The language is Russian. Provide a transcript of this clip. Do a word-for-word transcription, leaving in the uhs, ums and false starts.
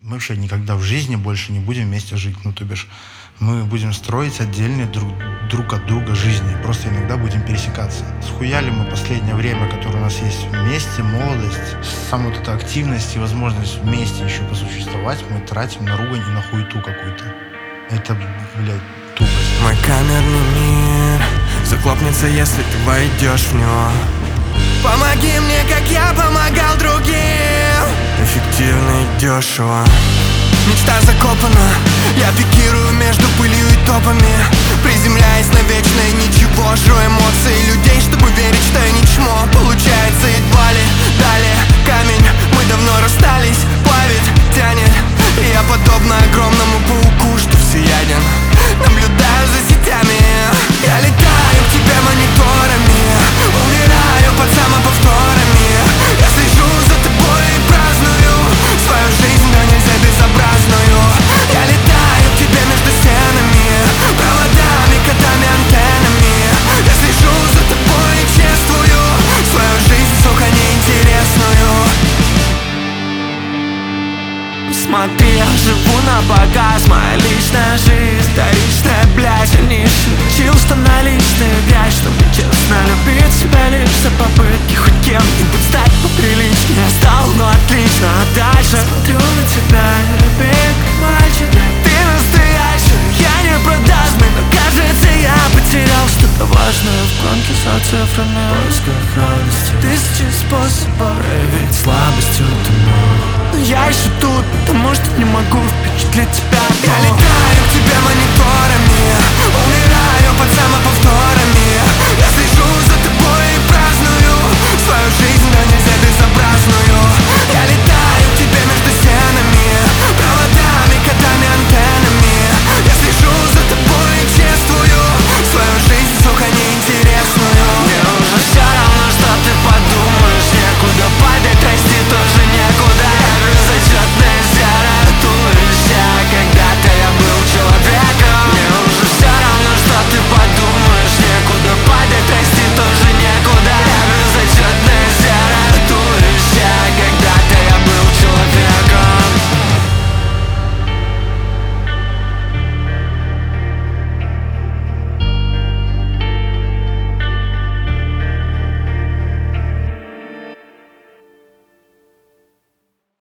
Мы вообще никогда в жизни больше не будем вместе жить. Ну, то бишь, мы будем строить отдельные друг, друг от друга жизни. Просто иногда будем пересекаться. Схуяли мы последнее время, которое у нас есть вместе, молодость, саму вот эту активность и возможность вместе еще посуществовать, мы тратим на ругань и на хуету какую-то. Это, блядь, тупость. Мой камерный мир захлопнется, если ты войдешь в него. Помоги мне, как я помогал другим. Эффективно и дешево. Мечта закопана, я пикирую между пылью и топами, приземляясь на вечное ничего. Жру эмоции людей, чтобы верить, что я не чмо. Получается едва ли, далее камень. Мы давно расстались, плавит, тянет. И я подобно огромному пауку, что всеяден, наблюдаю за сетями. Я летаю к тебе мониторами, умираю под самоповторами. Я слежу за тобой и праздную свою жизнь, но нельзя безобразную. Я летаю к тебе между стенами, проводами, котами, антеннами. Я слежу за тобой и чествую свою жизнь, сука, неинтересную. Смотри, я живу на показ, моя личная жизнь вторичная, блядь. Я не шутил, что наличная грязь, чтобы честно любить себя лишь за попытки хоть кем-нибудь стать поприличнее. Я стал, ну отлично, а дальше смотрю на тебя, люби как мальчик. Ты настоящий, я не продажный, но кажется, я потерял что-то важное в гонке за цифрами, в поисках радости. Тысячи способов проявить слабость утону. Но я еще тут, потому что не могу впечатлить тебя. Я летаю